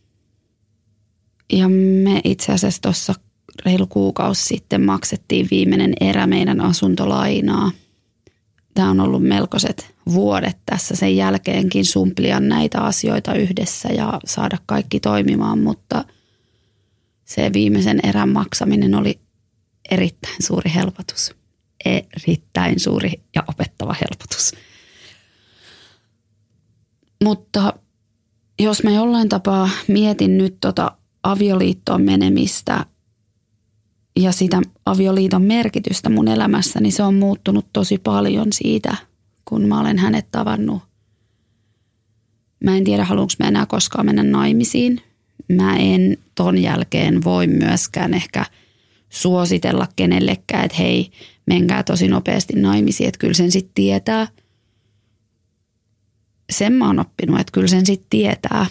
Ja me itse asiassa tuossa reilu kuukausi sitten maksettiin viimeinen erä meidän asuntolainaa. Tämä on ollut melkoiset vuodet tässä sen jälkeenkin sumplia näitä asioita yhdessä ja saada kaikki toimimaan, mutta se viimeisen erän maksaminen oli erittäin suuri helpotus. Erittäin suuri ja opettava helpotus. Mutta jos mä jollain tapaa mietin nyt avioliittoon menemistä ja sitä avioliiton merkitystä mun elämässä, niin se on muuttunut tosi paljon siitä, kun mä olen hänet tavannut. Mä en tiedä, haluanko mä enää koskaan mennä naimisiin. Mä en ton jälkeen voi myöskään ehkä suositella kenellekään, että hei, menkää tosi nopeasti naimisiin, että kyllä sen sitten tietää. sen mä oon oppinut, että kyllä sen sitten tietää.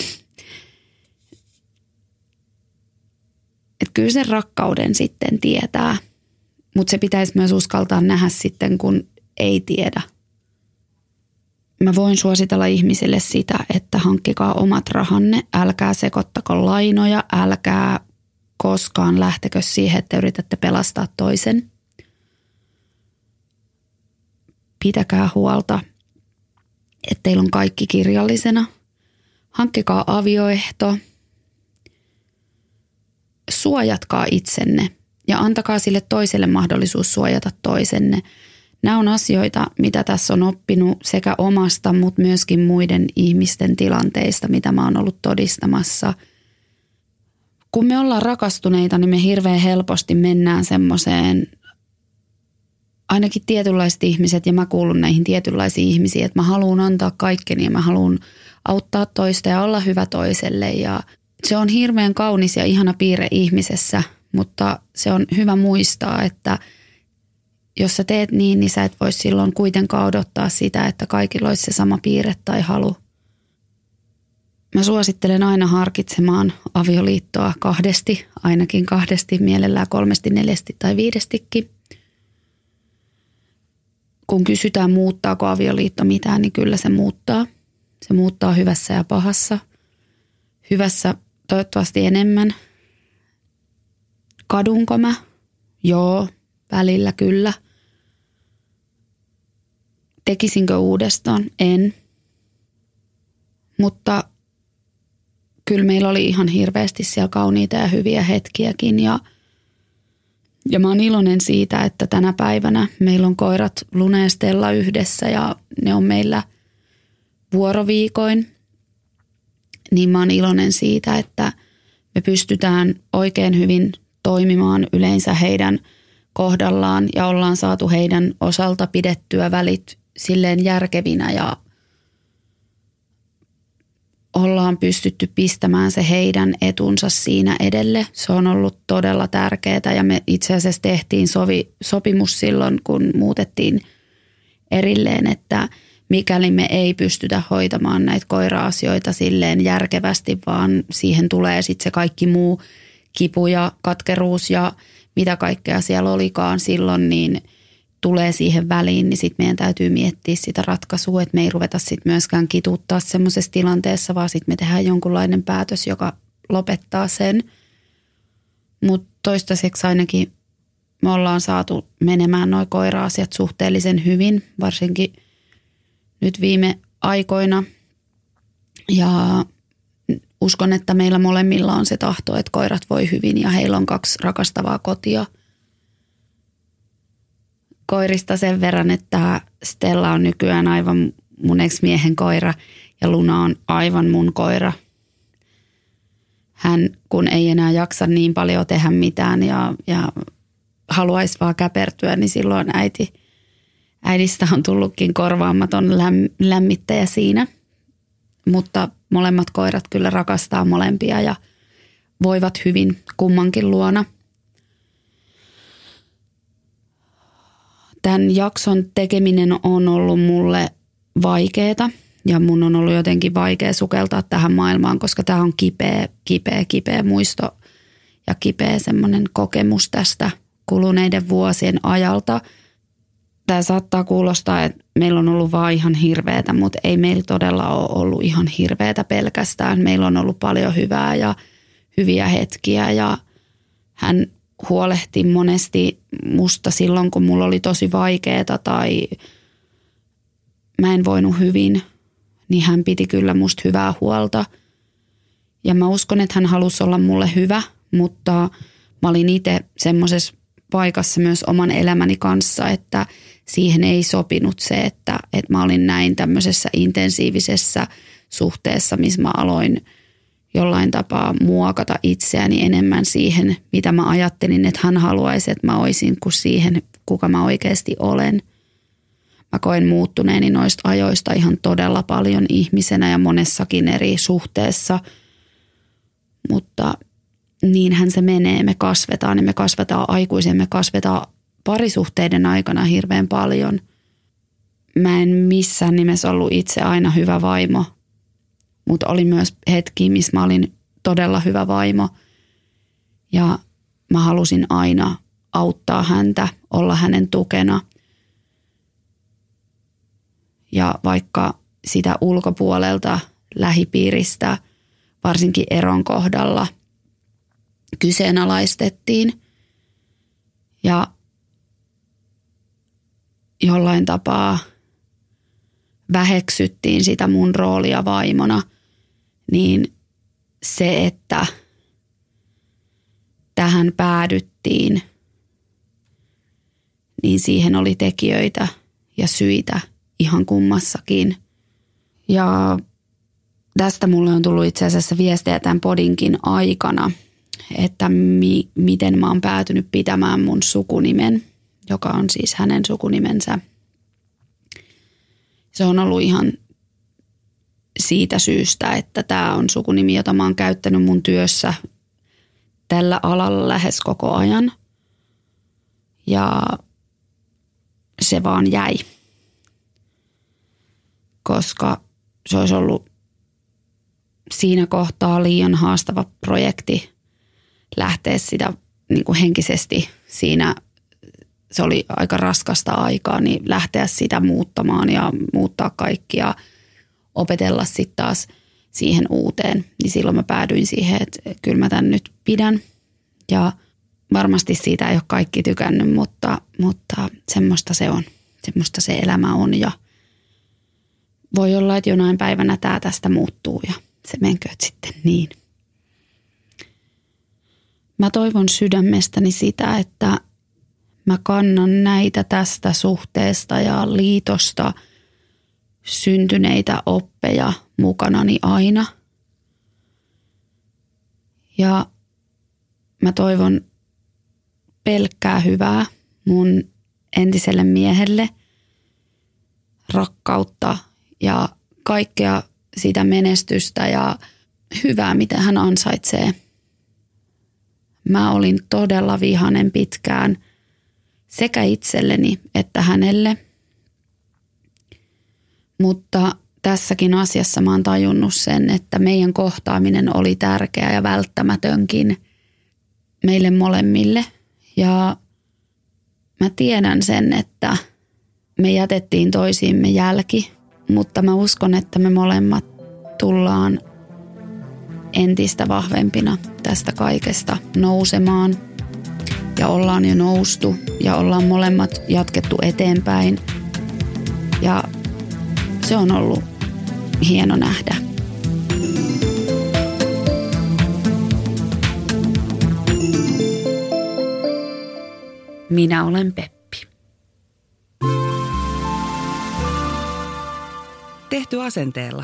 Että kyllä sen rakkauden sitten tietää, mutta se pitäisi myös uskaltaa nähdä sitten, kun ei tiedä. Mä voin suositella ihmisille sitä, että hankkikaa omat rahanne, älkää sekoittako lainoja, älkää koskaan lähtekö siihen, että yritätte pelastaa toisen. Pitäkää huolta, että teillä on kaikki kirjallisena. Hankkikaa avioehto. Suojatkaa itsenne ja antakaa sille toiselle mahdollisuus suojata toisenne. Nämä on asioita, mitä tässä on oppinut sekä omasta, mutta myöskin muiden ihmisten tilanteista, mitä mä oon ollut todistamassa. Kun me ollaan rakastuneita, niin me hirveän helposti mennään semmoiseen, ainakin tietynlaiset ihmiset, ja mä kuulun näihin tietynlaisiin ihmisiin, että mä haluan antaa kaikkeni ja mä haluan auttaa toista ja olla hyvä toiselle. Ja se on hirveän kaunis ja ihana piirre ihmisessä, mutta se on hyvä muistaa, että jos sä teet niin sä et voi silloin kuitenkaan odottaa sitä, että kaikilla olisi se sama piirre tai halu. Mä suosittelen aina harkitsemaan avioliittoa kahdesti, ainakin kahdesti, mielellään 3, 4 tai 5. Kun kysytään muuttaako avioliitto mitään, niin kyllä se muuttaa. Se muuttaa hyvässä ja pahassa. Hyvässä toivottavasti enemmän. Kadunko mä? Joo, välillä kyllä. Tekisinkö uudestaan? En. Mutta kyllä meillä oli ihan hirveästi siellä kauniita ja hyviä hetkiäkin. Ja mä oon iloinen siitä, että tänä päivänä meillä on koirat Luna ja Stella yhdessä ja ne on meillä vuoroviikoin. Niin mä oon iloinen siitä, että me pystytään oikein hyvin toimimaan yleensä heidän kohdallaan ja ollaan saatu heidän osalta pidettyä välit silleen järkevinä ja ollaan pystytty pistämään se heidän etunsa siinä edelle. Se on ollut todella tärkeää ja me itse asiassa tehtiin sopimus silloin, kun muutettiin erilleen, että mikäli me ei pystytä hoitamaan näitä koira-asioita silleen järkevästi, vaan siihen tulee sitten se kaikki muu kipu ja katkeruus ja mitä kaikkea siellä olikaan silloin, niin tulee siihen väliin, niin sitten meidän täytyy miettiä sitä ratkaisua, että me ei ruveta sitten myöskään kituuttaa semmoisessa tilanteessa, vaan sitten me tehdään jonkunlainen päätös, joka lopettaa sen. Mutta toistaiseksi ainakin me ollaan saatu menemään nuo koira-asiat suhteellisen hyvin, varsinkin nyt viime aikoina. Ja uskon, että meillä molemmilla on se tahto, että koirat voi hyvin ja heillä on 2 rakastavaa kotia. Koirista sen verran, että Stella on nykyään aivan mun ex-miehen koira ja Luna on aivan mun koira. Hän kun ei enää jaksa niin paljon tehdä mitään ja haluaisi vaan käpertyä, niin silloin äidistä on tullutkin korvaamaton lämmittäjä siinä. Mutta molemmat koirat kyllä rakastaa molempia ja voivat hyvin kummankin luona. Tämän jakson tekeminen on ollut mulle vaikeeta ja mun on ollut jotenkin vaikea sukeltaa tähän maailmaan, koska tämä on kipeä muisto ja kipeä semmoinen kokemus tästä kuluneiden vuosien ajalta. Tämä saattaa kuulostaa, että meillä on ollut vaan ihan hirveätä, mutta ei meillä todella ole ollut ihan hirveätä pelkästään. Meillä on ollut paljon hyvää ja hyviä hetkiä ja hän huolehti monesti musta silloin, kun mulla oli tosi vaikeeta tai mä en voinut hyvin, niin hän piti kyllä musta hyvää huolta. Ja mä uskon, että hän halusi olla mulle hyvä, mutta mä olin itse semmoisessa paikassa myös oman elämäni kanssa, että siihen ei sopinut se, että mä olin näin tämmöisessä intensiivisessä suhteessa, missä mä aloin jollain tapaa muokata itseäni enemmän siihen, mitä mä ajattelin, että hän haluaisi, että mä olisin, kuin siihen, kuka mä oikeasti olen. Mä koen muuttuneeni noista ajoista ihan todella paljon ihmisenä ja monessakin eri suhteessa, mutta niinhän se menee. Me kasvetaan ja me kasvetaan aikuisia, me kasvetaan parisuhteiden aikana hirveän paljon. mä en missään nimessä ollut itse aina hyvä vaimo, mutta oli myös hetki, missä mä olin todella hyvä vaimo. Ja mä halusin aina auttaa häntä, olla hänen tukena. Ja vaikka sitä ulkopuolelta, lähipiiristä, varsinkin eron kohdalla, kyseenalaistettiin ja jollain tapaa väheksyttiin sitä mun roolia vaimona, niin se, että tähän päädyttiin, niin siihen oli tekijöitä ja syitä ihan kummassakin. Ja tästä mulle on tullut itse asiassa viestejä tämän podinkin aikana, että miten mä oon päätynyt pitämään mun sukunimen, joka on siis hänen sukunimensä. Se on ollut ihan siitä syystä, että tämä on sukunimi, jota mä oon käyttänyt mun työssä tällä alalla lähes koko ajan. Ja se vaan jäi, koska se olisi ollut siinä kohtaa liian haastava projekti lähteä sitä niin kuin henkisesti siinä. Se oli aika raskasta aikaa, niin lähteä sitä muuttamaan ja muuttaa kaikkia, opetella sitten taas siihen uuteen. Niin silloin mä päädyin siihen, että kyllä mä tämän nyt pidän. Ja varmasti siitä ei ole kaikki tykännyt, mutta semmoista se on. Semmoista se elämä on ja voi olla, että jonain päivänä tämä tästä muuttuu ja se menkööt sitten niin. Mä toivon sydämestäni sitä, että mä kannan näitä tästä suhteesta ja liitosta syntyneitä oppeja mukanani aina. Ja mä toivon pelkkää hyvää mun entiselle miehelle, rakkautta ja kaikkea sitä menestystä ja hyvää, mitä hän ansaitsee. Mä olin todella vihainen pitkään sekä itselleni että hänelle, mutta tässäkin asiassa mä oon tajunnut sen, että meidän kohtaaminen oli tärkeä ja välttämätönkin meille molemmille. Ja mä tiedän sen, että me jätettiin toisiimme jälki, mutta mä uskon, että me molemmat tullaan entistä vahvempina tästä kaikesta nousemaan. Ja ollaan jo noustu ja ollaan molemmat jatkettu eteenpäin. Ja se on ollut hieno nähdä. Minä olen Peppi. Tehty asenteella.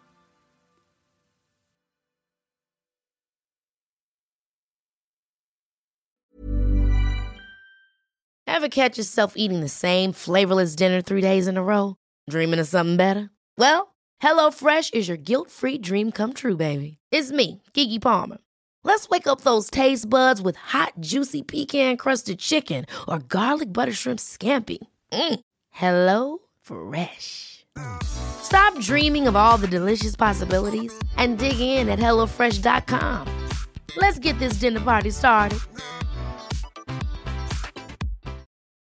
Ever catch yourself eating the same flavorless dinner 3 days in a row? Dreaming of something better? Well, HelloFresh is your guilt-free dream come true, baby. It's me, Keke Palmer. Let's wake up those taste buds with hot, juicy pecan-crusted chicken or garlic butter shrimp scampi. Hello Fresh. Stop dreaming of all the delicious possibilities and dig in at HelloFresh.com. Let's get this dinner party started.